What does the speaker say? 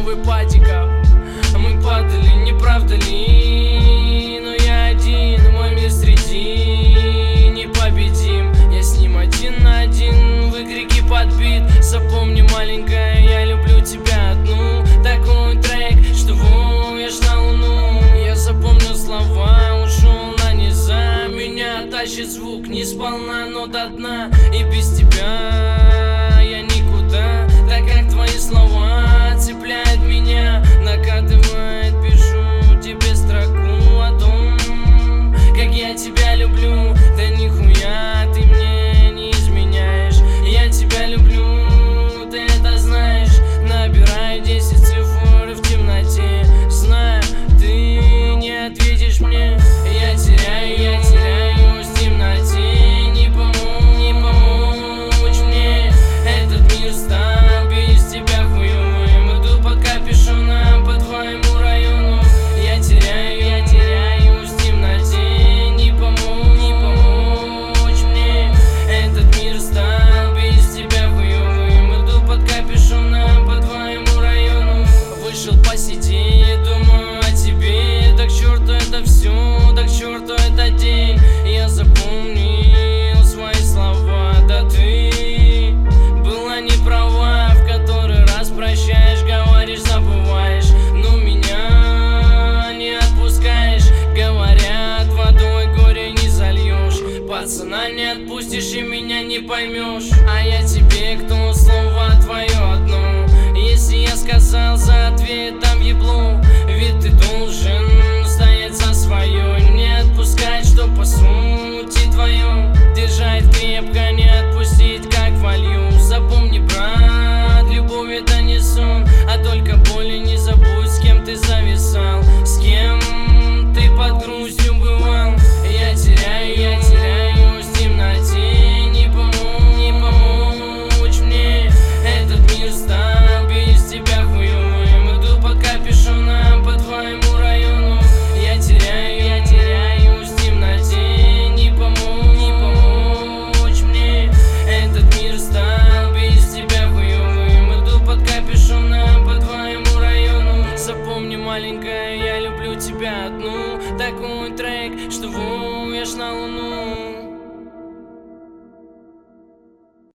тобой падиков. Мы падали, не правда ли? Но я один, мой мир среди непобедим. Я с ним один на один, выкрики подбит. Запомни, маленькая, я люблю тебя одну. Такой трек, что воешь на луну. Я запомнил слова, ушел на низа. Меня тащит звук, не сполна, но до дна. И без тебя я никуда. Так как твои слова цепляют меня, накатывает, пишу тебе строку о том, как я тебя люблю. Да нихуя ты мне не изменяешь. Я тебя люблю, ты это знаешь. Набираю 10 цифр в темноте, знаю, ты не ответишь мне. Я теряюсь в темноте, не помочь мне. Этот мир стал без тебя хуёвым. Иду под капюшоном по твоему району. Я теряюсь в темноте, не помочь мне. Этот мир стал без тебя хуёвым. Иду под капюшоном по твоему району. Вышел посидеть, думаю о тебе. Да к черту это все, да к черту этот день. Я запомнил свои слова, да ты была не права. В который раз прощаешь, говоришь, забываешь, но меня не отпускаешь. Говорят, водой горе не зальешь, пацана не отпустишь и меня не поймешь. А я тебе кто, слово твое одно. Если я сказал, за ответом ебло. Ведь ты должен стоять за свое, не отпускать, что по сути твое. Держать крепко, не отпустить, как волью. Запомни, брат, любовь это не сон, а только боль. И не забудь, с кем ты зависал.